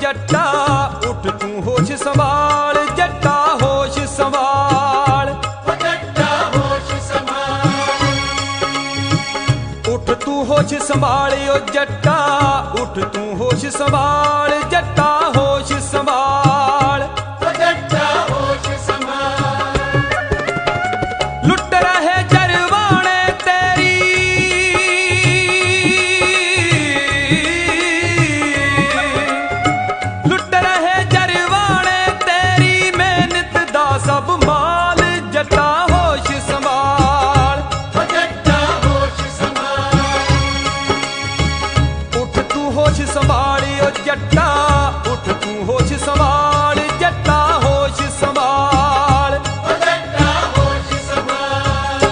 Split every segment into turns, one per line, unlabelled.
जट्टा उठ तू होश संभाल, जट्टा होश संभाल,
जट्टा होश संभाल।
उठ तू होश संभाल ओ जट्टा, उठ तू होश संभाल, जट्टा होश संभाल,
जट्टा होश संभाल।
लुट रहे जरवाने तेरी, लुट रहे जरवाने तेरी मेहनत दा सब माल, जट्टा होश संभाल,
जट्टा होश संभाल।
उठ तू होश संभाल ओ जट्टा, उठ तू होश संभाल, जट्टा होश संभाल,
जट्टा होश संभाल।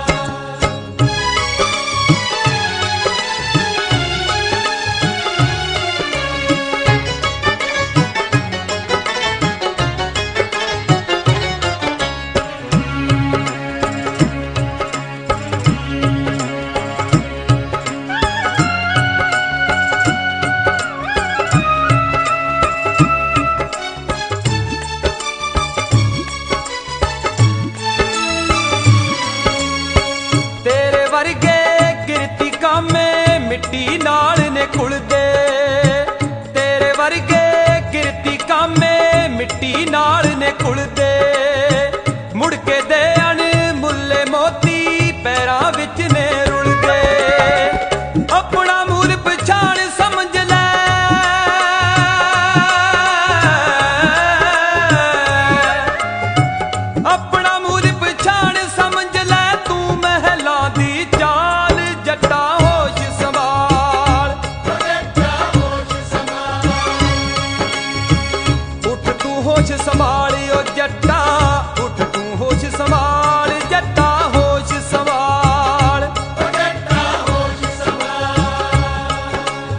तेरे वर्गे किरती कामे मिट्टी नाल ने खुलदे, तेरे वर्गे किरती कामे मिट्टी नाल ने खुलदे, मुड़ के दे अणमुल्ले मोती पैरां विच ने रुलदे। अपना मूल पछाण समझ ले, अपना मूल पछाण समझ ले, तू महलां दी चाल, जट्टा होश संभाल,
जट्टा होश संभाल।
उठ तू होश संभाल ओ जट्टा, उठ तू होश संभाल, जट्टा होश संभाल,
जट्टा होश संभाल।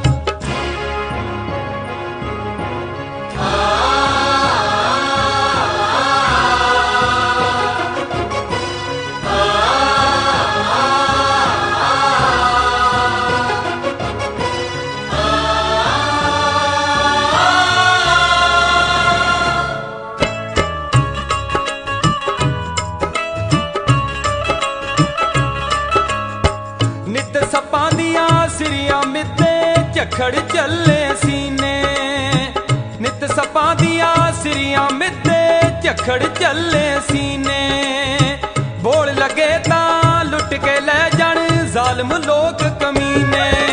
नित सपां दियां सिरियां मिते झखड़ चले सीने, नित सपां दियां सिरियां मिते झखड़ चले सीने, बोल लगे तां लुट के ले जाण जालिम लोग कमीने।